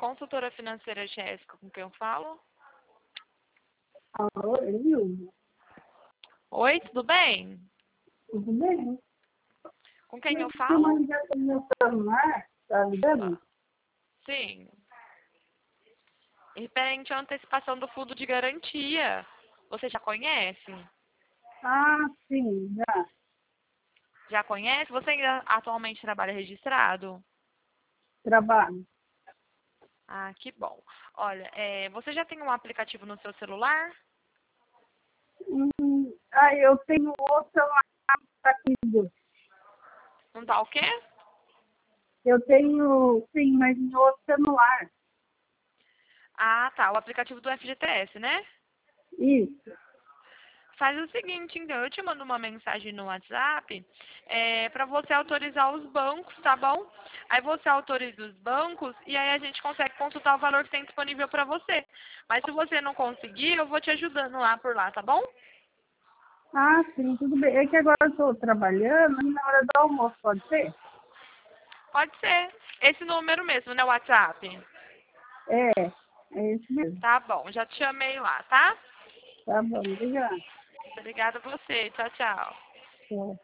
consultora financeira Jéssica, com quem eu falo? Alô, Nilma? Oi, tudo bem? Tudo bem? Com quem eu Tem falo? uma ligação no meu celular, tá ligando? Sim. Referente à antecipação do fundo de garantia. Você já conhece? Ah, sim, já. Já conhece? Você ainda atualmente trabalha registrado? Trabalho. Ah, que bom. Olha, você já tem um aplicativo no seu celular? Eu tenho outro celular aqui. Não tá o quê? Eu tenho, sim, mas em outro celular. Ah, tá. O aplicativo do FGTS, né? Isso. Faz o seguinte, então, eu te mando uma mensagem no WhatsApp para você autorizar os bancos, tá bom? Aí você autoriza os bancos e aí a gente consegue consultar o valor que tem disponível para você. Mas se você não conseguir, eu vou te ajudando lá por lá, tá bom? Ah, sim, tudo bem. É que agora eu estou trabalhando e na hora do almoço, pode ser? Pode ser. Esse número mesmo, né, WhatsApp? É isso mesmo. Tá bom, já te chamei lá, tá? Tá bom, obrigada. Obrigada a você. Tchau, tchau. Tchau.